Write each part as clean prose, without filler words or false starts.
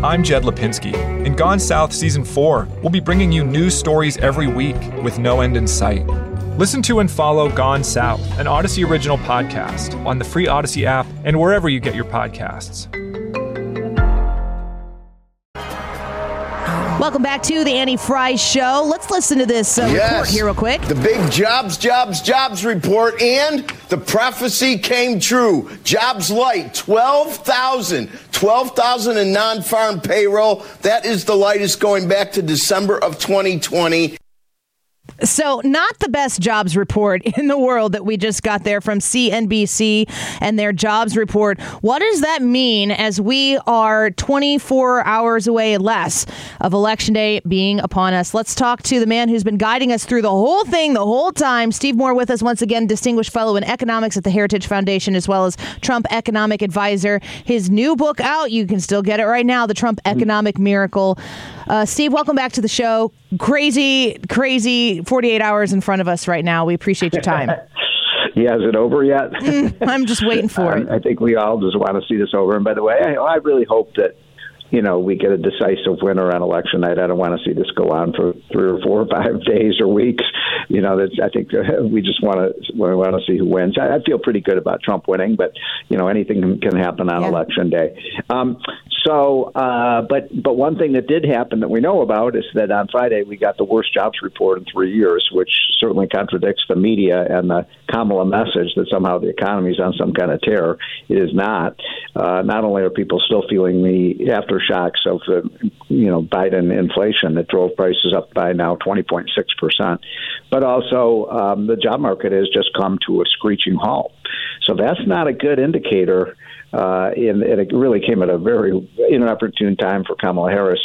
I'm Jed Lipinski. In Gone South Season 4, we'll be bringing you news stories every week with no end in sight. Listen to and follow Gone South, an Odyssey original podcast, on the free Odyssey app and wherever you get your podcasts. Welcome back to the Annie Frey Show. Let's listen to this report here real quick. The big jobs report, and the prophecy came true. Jobs light, 12,000 in non-farm payroll. That is the lightest going back to December of 2020. So not the best jobs report in the world that we just got there from CNBC and their jobs report. What does that mean as we are 24 hours away less of Election Day being upon us? Let's talk to the man who's been guiding us through the whole thing the whole time. Steve Moore with us once again, Distinguished Fellow in Economics at the Heritage Foundation, as well as Trump Economic Advisor. His new book out, you can still get it right now, The Trump Economic Miracle. Steve, welcome back to the show. Crazy 48 hours in front of us right now. We appreciate your time. Yeah, is it over yet? I'm just waiting for it. I think we all just want to see this over. And by the way, I really hope that, we get a decisive winner on election night. I don't want to see this go on for 3 or 4 or 5 days or weeks. I think we just want to see who wins. I feel pretty good about Trump winning, but anything can happen on Election Day. But one thing that did happen that we know about is that on Friday we got the worst jobs report in 3 years, which certainly contradicts the media and the Kamala message that somehow the economy is on some kind of tear. It is not. Not only are people still feeling the aftershocks of the Biden inflation that drove prices up by now 20.6%, but also the job market has just come to a screeching halt. So that's not a good indicator. And it really came at a very inopportune time for Kamala Harris.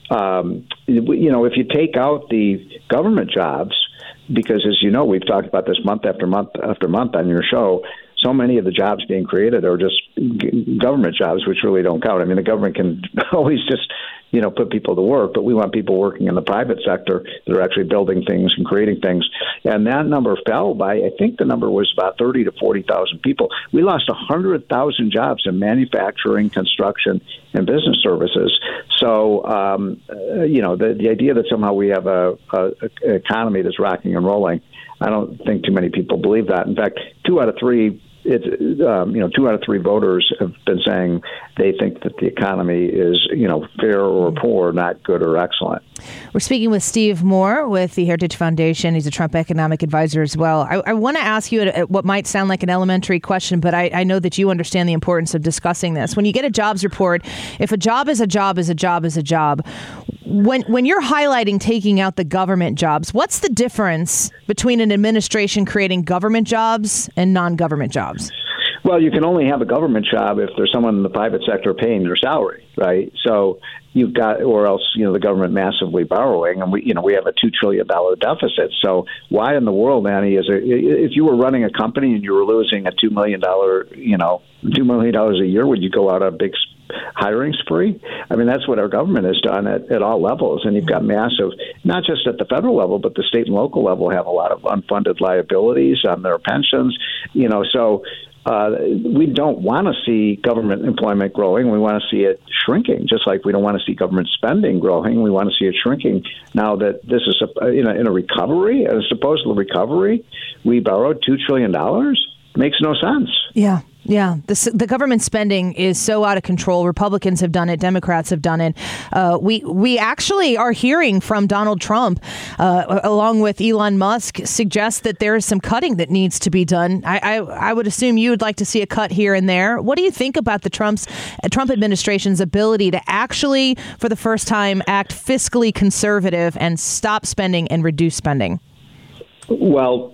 If you take out the government jobs, because as you know, we've talked about this month after month after month on your show, so many of the jobs being created are just government jobs, which really don't count. I mean, the government can always just, put people to work, but we want people working in the private sector that are actually building things and creating things. And that number fell by, I think the number was about 30 to 40,000 people. We lost 100,000 jobs in manufacturing, construction, and business services. So, the idea that somehow we have an economy that's rocking and rolling, I don't think too many people believe that. In fact, 2 out of 3 voters have been saying they think that the economy is, fair or poor, not good or excellent. We're speaking with Steve Moore with the Heritage Foundation. He's a Trump Economic Advisor as well. I want to ask you what might sound like an elementary question, but I know that you understand the importance of discussing this. When you get a jobs report, if a job is a job is a job is a job, when you're highlighting taking out the government jobs, what's the difference between an administration creating government jobs and non-government jobs? Well, you can only have a government job if there's someone in the private sector paying their salary, right? So you've got, or else, the government massively borrowing, and we have a $2 trillion deficit. So why in the world, Annie, if you were running a company and you were losing a $2 million, $2 million a year, would you go out on a big hiring spree? I mean, that's what our government has done at all levels. And you've got massive, not just at the federal level, but the state and local level have a lot of unfunded liabilities on their pensions, so we don't want to see government employment growing. We want to see it shrinking, just like we don't want to see government spending growing. We want to see it shrinking. Now that this is in a recovery, a supposed recovery, we borrowed $2 trillion. Makes no sense. Yeah. The government spending is so out of control. Republicans have done it. Democrats have done it. We actually are hearing from Donald Trump, along with Elon Musk, suggest that there is some cutting that needs to be done. I would assume you would like to see a cut here and there. What do you think about the Trump administration's ability to actually, for the first time, act fiscally conservative and stop spending and reduce spending? Well,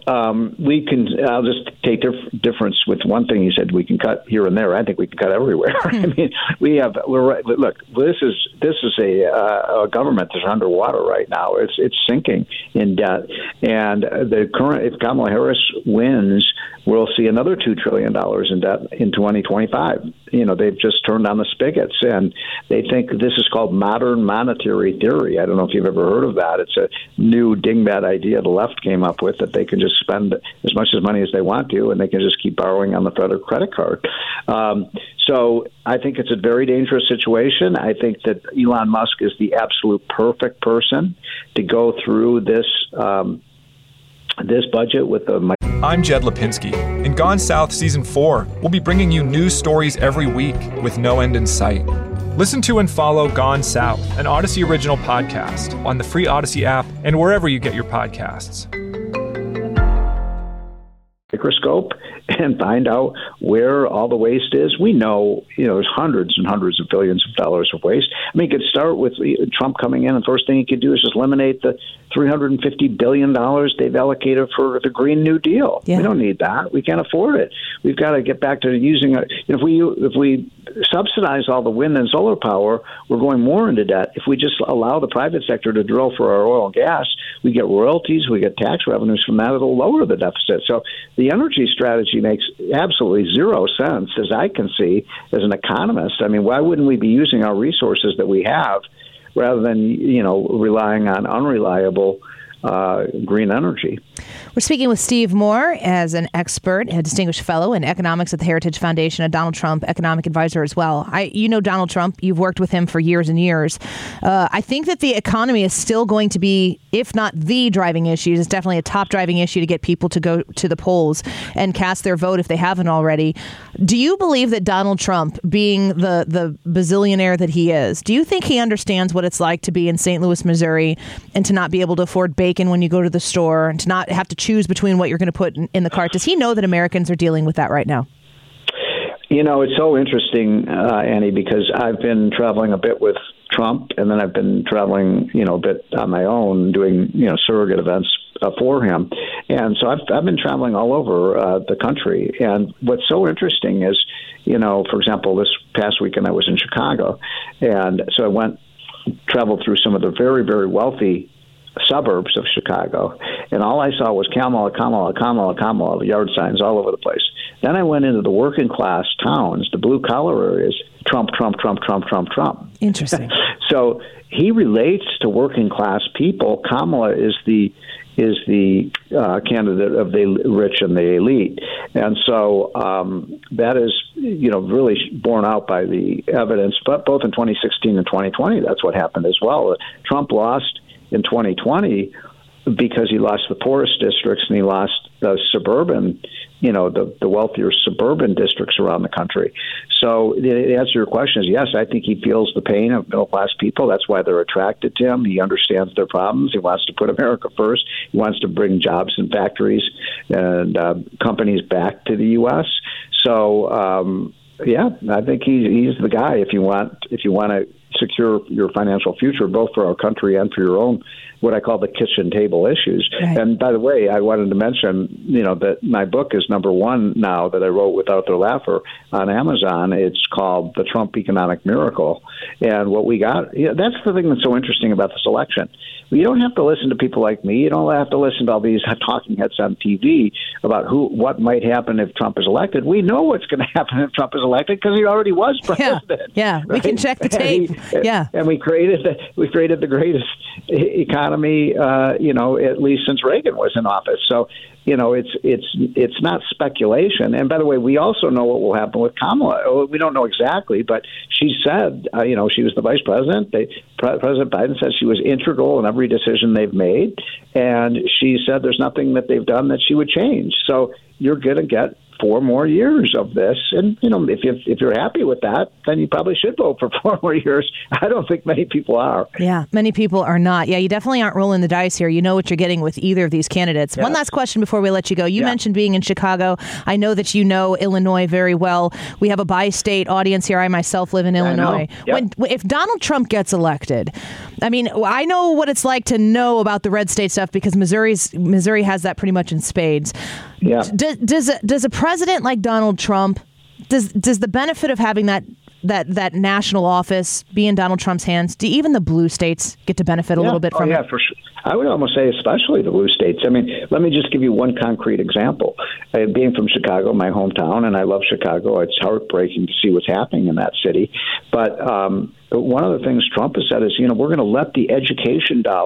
I'll just take difference with one thing you said. We can cut here and there. I think we can cut everywhere. I mean, look, this is a government that's underwater right now. It's sinking in debt. And if Kamala Harris wins, we'll see another $2 trillion in debt in 2025. They've just turned on the spigots, and they think this is called modern monetary theory. I don't know if you've ever heard of that. It's a new dingbat idea the left came up with. with that they can just spend as much money as they want to, and they can just keep borrowing on the federal credit card. So I think it's a very dangerous situation. I think that Elon Musk is the absolute perfect person to go through this budget with the. I'm Jed Lipinski. In Gone South Season 4, we'll be bringing you news stories every week with no end in sight. Listen to and follow Gone South, an Odyssey original podcast, on the free Odyssey app and wherever you get your podcasts. Microscope and find out where all the waste is. We know, there's hundreds and hundreds of billions of dollars of waste. I mean, you could start with Trump coming in, and the first thing he could do is just eliminate the $350 billion they've allocated for the Green New Deal. Yeah. We don't need that. We can't afford it. We've got to get back to using it. If we subsidize all the wind and solar power, we're going more into debt. If we just allow the private sector to drill for our oil and gas, we get royalties, we get tax revenues from that. It'll lower the deficit. So the energy strategy makes absolutely zero sense, as I can see, as an economist. I mean, why wouldn't we be using our resources that we have rather than, relying on unreliable green energy? We're speaking with Steve Moore as an expert, a distinguished fellow in economics at the Heritage Foundation, a Donald Trump economic advisor as well. You know Donald Trump. You've worked with him for years and years. I think that the economy is still going to be, if not the driving issue, it's definitely a top driving issue to get people to go to the polls and cast their vote if they haven't already. Do you believe that Donald Trump, being the bazillionaire that he is, do you think he understands what it's like to be in St. Louis, Missouri, and to not be able to afford bacon when you go to the store, and to not have to choose between what you're going to put in the cart? Does he know that Americans are dealing with that right now? It's so interesting, Annie, because I've been traveling a bit with Trump, and then I've been traveling, a bit on my own, doing, surrogate events for him. And so I've been traveling all over the country. And what's so interesting is, for example, this past weekend I was in Chicago. And so I traveled through some of the very, very wealthy suburbs of Chicago, and all I saw was Kamala, Kamala, Kamala, Kamala, yard signs all over the place. Then I went into the working class towns, the blue collar areas, Trump, Trump, Trump, Trump, Trump, Trump. Interesting. So he relates to working class people. Kamala is the candidate of the rich and the elite. And so that is, really borne out by the evidence, but both in 2016 and 2020, that's what happened as well. Trump lost in 2020 because he lost the poorest districts, and he lost the suburban, the wealthier suburban districts around the country. So the answer to your question is yes, I think he feels the pain of middle-class people. That's why they're attracted to him. He understands their problems. He wants to put America first. He wants to bring jobs and factories and companies back to the U.S. So, I think he's the guy if you want to secure your financial future, both for our country and for your own, what I call the kitchen table issues. Right. And by the way, I wanted to mention, that my book is #1 now that I wrote with Arthur Laffer on Amazon. It's called The Trump Economic Miracle. And what we got, that's the thing that's so interesting about this election. You don't have to listen to people like me. You don't have to listen to all these talking heads on TV about what might happen if Trump is elected. We know what's going to happen if Trump is elected because he already was president. Yeah. Right? We can check the tape. And we created the greatest economy, at least since Reagan was in office. So, it's not speculation. And by the way, we also know what will happen with Kamala. We don't know exactly, but she said, she was the vice president. President Biden said she was integral in every decision they've made. And she said there's nothing that they've done that she would change. So you're going to get 4 more years of this. And, if you're happy with that, then you probably should vote for 4 more years. I don't think many people are. Yeah, many people are not. Yeah, you definitely aren't rolling the dice here. You know what you're getting with either of these candidates. Yes. One last question before we let you go. You mentioned being in Chicago. I know that you know Illinois very well. We have a bi-state audience here. I myself live in Illinois. Yep. If Donald Trump gets elected, I mean, I know what it's like to know about the red state stuff because Missouri has that pretty much in spades. Yeah. Does a president like Donald Trump, does the benefit of having that national office be in Donald Trump's hands, do even the blue states get to benefit a little bit from it? Yeah, for sure. I would almost say especially the blue states. I mean, let me just give you one concrete example. Being from Chicago, my hometown, and I love Chicago, it's heartbreaking to see what's happening in that city. But one of the things Trump has said is, we're going to let the education dollars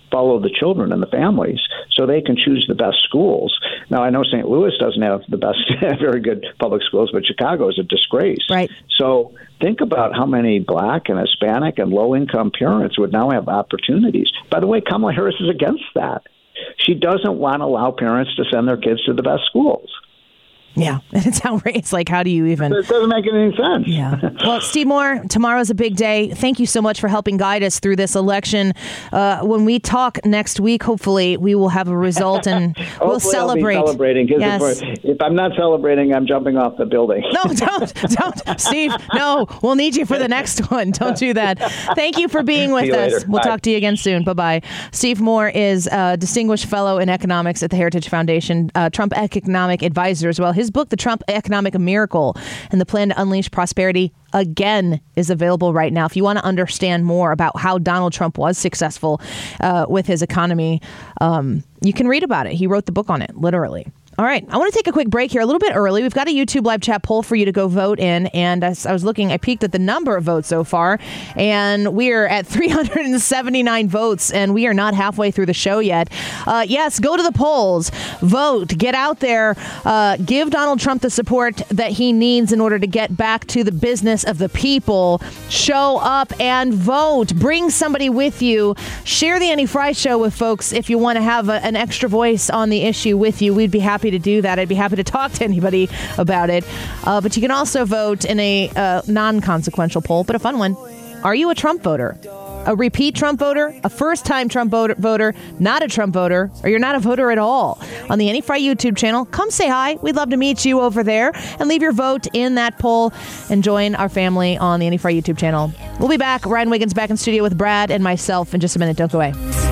follow the children and the families so they can choose the best schools. Now, I know St. Louis doesn't have the best, very good public schools, but Chicago is a disgrace. Right. So think about how many Black and Hispanic and low-income parents would now have opportunities. By the way, Kamala Harris is against that. She doesn't want to allow parents to send their kids to the best schools. Yeah, it's outrageous. Like, how do you even... It doesn't make any sense. Yeah. Well, Steve Moore, tomorrow's a big day. Thank you so much for helping guide us through this election. When we talk next week, hopefully we will have a result and we'll celebrate. I'll be celebrating. Yes. If I'm not celebrating, I'm jumping off the building. No, don't. Steve, no. We'll need you for the next one. Don't do that. Thank you for being with us. Later. We'll Bye. talk to you again soon. Bye-bye. Steve Moore is a distinguished fellow in economics at the Heritage Foundation, Trump Economic Advisor as well. His book, The Trump Economic Miracle and the Plan to Unleash Prosperity, again, is available right now. If you want to understand more about how Donald Trump was successful with his economy, you can read about it. He wrote the book on it, literally. All right. I want to take a quick break here a little bit early. We've got a YouTube live chat poll for you to go vote in. And as I was looking, I peeked at the number of votes so far, and we're at 379 votes, and we are not halfway through the show yet. Yes, go to the polls, vote, get out there, give Donald Trump the support that he needs in order to get back to the business of the people. Show up and vote. Bring somebody with you. Share the Annie Frey Show with folks if you want to have an extra voice on the issue with you. We'd be happy to do that. I'd be happy to talk to anybody about it. But you can also vote in a non-consequential poll, but a fun one. Are you a Trump voter? A repeat Trump voter? A first-time Trump voter? Not a Trump voter? Or you're not a voter at all? On the Annie Frey YouTube channel, come say hi. We'd love to meet you over there and leave your vote in that poll and join our family on the Annie Frey YouTube channel. We'll be back. Ryan Wiggins back in studio with Brad and myself in just a minute. Don't go away.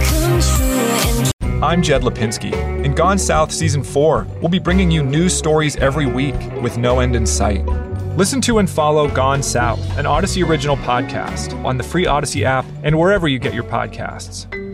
I'm Jed Lipinski. In Gone South Season 4, we'll be bringing you news stories every week with no end in sight. Listen to and follow Gone South, an Odyssey original podcast, on the free Odyssey app and wherever you get your podcasts.